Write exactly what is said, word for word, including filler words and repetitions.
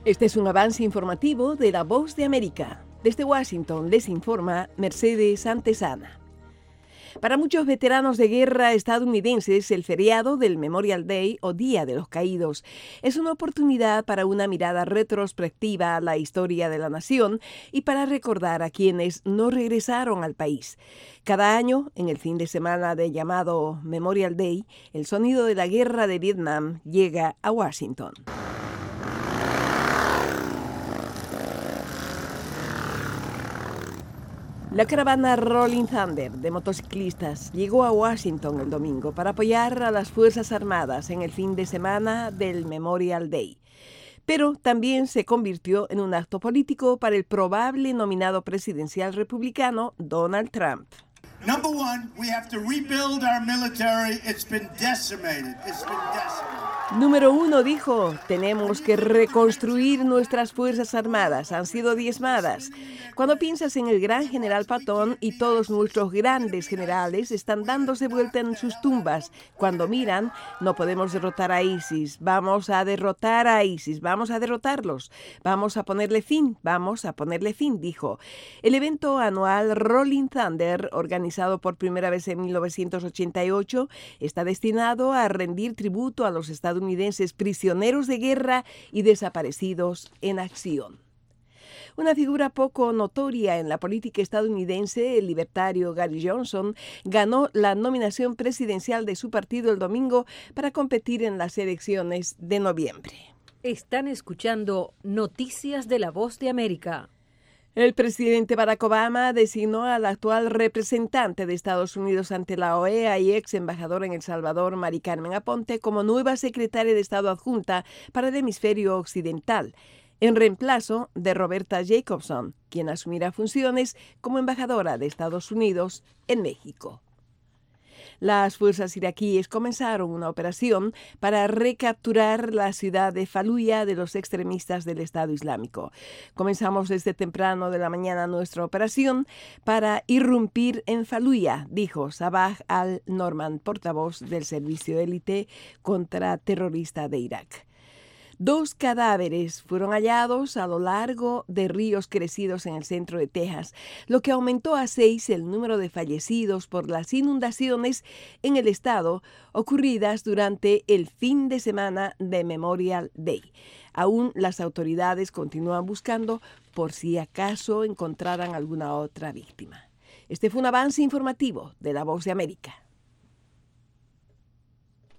Este es un avance informativo de La Voz de América. Desde Washington les informa Mercedes Antesana. Para muchos veteranos de guerra estadounidenses, el feriado del Memorial Day o Día de los Caídos es una oportunidad para una mirada retrospectiva a la historia de la nación y para recordar a quienes no regresaron al país. Cada año, en el fin de semana de llamado Memorial Day, el sonido de la guerra de Vietnam llega a Washington. La caravana Rolling Thunder de motociclistas llegó a Washington el domingo para apoyar a las Fuerzas Armadas en el fin de semana del Memorial Day. Pero también se convirtió en un acto político para el probable nominado presidencial republicano Donald Trump. Number one, we have to rebuild our military. It's been decimated. It's been decimated. Número uno dijo, tenemos que reconstruir nuestras Fuerzas Armadas, han sido diezmadas. Cuando piensas en el gran general Patton y todos nuestros grandes generales están dándose vuelta en sus tumbas, cuando miran, no podemos derrotar a ISIS, vamos a derrotar a ISIS, vamos a derrotarlos, vamos a ponerle fin, vamos a ponerle fin, dijo. El evento anual Rolling Thunder, organizado por primera vez en mil novecientos ochenta y ocho, está destinado a rendir tributo a los estadounidenses prisioneros de guerra y desaparecidos en acción. Una figura poco notoria en la política estadounidense, el libertario Gary Johnson, ganó la nominación presidencial de su partido el domingo para competir en las elecciones de noviembre. Están escuchando Noticias de La Voz de América. El presidente Barack Obama designó al actual representante de Estados Unidos ante la O E A y ex embajadora en El Salvador, Mari Carmen Aponte, como nueva secretaria de Estado adjunta para el hemisferio occidental, en reemplazo de Roberta Jacobson, quien asumirá funciones como embajadora de Estados Unidos en México. Las fuerzas iraquíes comenzaron una operación para recapturar la ciudad de Faluya de los extremistas del Estado Islámico. Comenzamos desde temprano de la mañana nuestra operación para irrumpir en Faluya, dijo Sabah al-Norman, portavoz del servicio élite contraterrorista de Irak. Dos cadáveres fueron hallados a lo largo de ríos crecidos en el centro de Texas, lo que aumentó a seis el número de fallecidos por las inundaciones en el estado ocurridas durante el fin de semana de Memorial Day. Aún las autoridades continúan buscando por si acaso encontraran alguna otra víctima. Este fue un avance informativo de La Voz de América.